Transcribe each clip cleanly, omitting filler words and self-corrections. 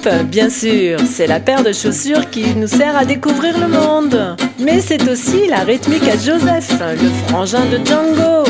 pompe, bien sûr, c'est la paire de chaussures qui nous sert à découvrir le monde. Mais c'est aussi la rythmique à Joseph, le frangin de Django.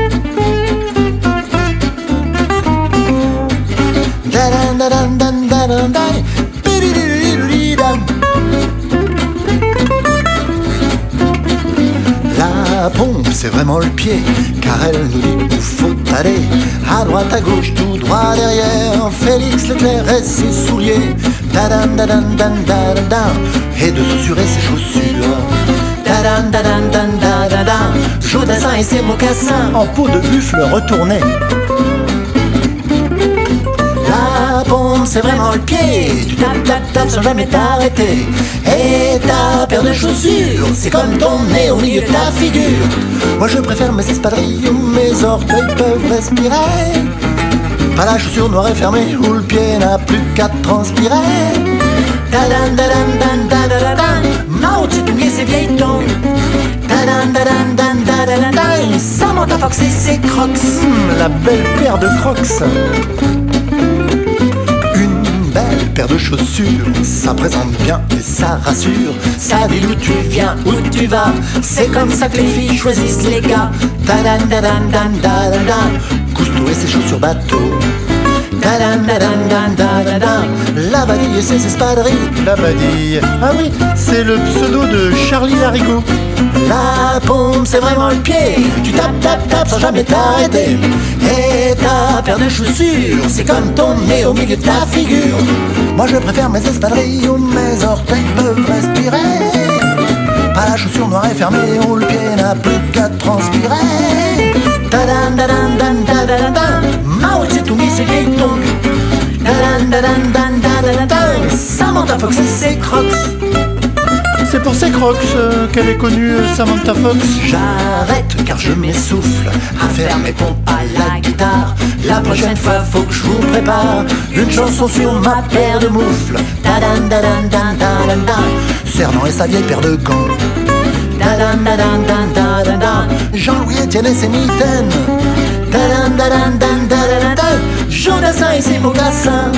La pompe, c'est vraiment le pied, car elle nous dit où faut aller. À droite, à gauche, tout droit derrière, Félix Leclerc et ses souliers. Da-dan, da-dan, dan, da-dan, dan, et de susurrer ses chaussures. Da-dan, da-dan, dan, da-dan, dan, Jodassin et ses mocassins en peau de buffle retourné. La pompe, c'est vraiment le pied, tu tapes, tapes, tapes sans jamais t'arrêter. Et ta paire de chaussures, c'est comme ton nez au milieu de ta figure. Moi je préfère mes espadrilles où mes orteils peuvent respirer. Pas la chaussure noire et fermée où le pied n'a plus qu'à transpirer. Ta-dan, da-dan, dan, da-da-da, dan, Mao Tse-tung et ses vieilles tongs. Ta-dan, da-dan, dan, da-da-da, dan, Samantha Fox et ses crocs. La belle paire de crocs. Paire de chaussures, ça présente bien et ça rassure. Ça dit d'où tu viens, où tu vas. C'est comme ça que les filles choisissent les gars. Ta-dan, da-dan, dan, da-dan, dan, Cousteau et ses chaussures bateau. Ta-dan, da-dan, dan, da-dan, dan, la badille et ses espadrilles. La badille, ah oui, c'est le pseudo de Charlie Larigot. La pompe, c'est vraiment le pied, tu tapes, tapes, tapes sans jamais t'arrêter. Et ta paire de chaussures, c'est comme ton nez au milieu de ta figure. Moi je préfère mes espadrilles où mes orteils peuvent respirer. Pas la chaussure noire et fermée où le pied n'a plus qu'à transpirer. Ta-dan, da-dan, dan, da-da-da, dan, Mao Tse-tung et ses vieilles tongs. Ta-dan, da-dan, dan, da-da-da, dan, Samantha Fox et ses crocs. C'est pour ces crocs qu'elle est connue, Samantha Fox. J'arrête car je m'essouffle à faire mes pompes à la guitare. La prochaine fois faut que je vous prépare une chanson sur ma paire de moufles. Ta-dan, da-dan, dan, da-dan, dan, Cernan et sa vieille paire de gants. Ta-dan, da-dan, dan, da-dan, dan, Jean-Louis Etienne et ses mitaines. Ta-dan, da-dan, dan, da-dan, dan, Jodassin et ses mocassins.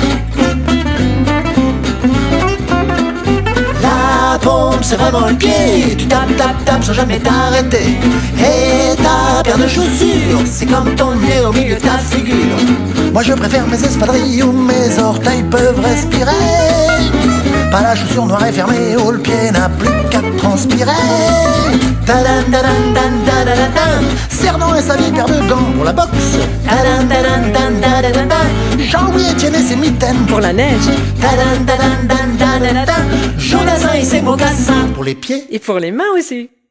La pompe, c'est vraiment le pied, tu tapes, tapes, tapes sans jamais t'arrêter. Et ta paire de chaussures, c'est comme ton nez au milieu de ta figure. Moi je préfère mes espadrilles où mes orteils peuvent respirer. Pas la chaussure noire et fermée où le pied n'a plus qu'à transpirer. Ta-dan, da-dan, dan, da-da-da, dan, Cernan et sa vieille paire de gants pour la boxe. Ta-dan, da-dan, dan, da-da-da, dan, Jean-Louis Etienne et ses mitaines Pour la neige Ta-dan, da-dan, dan, da-da-da, dan, Jodassin et ses mocassins pour les pieds. et pour les mains aussi.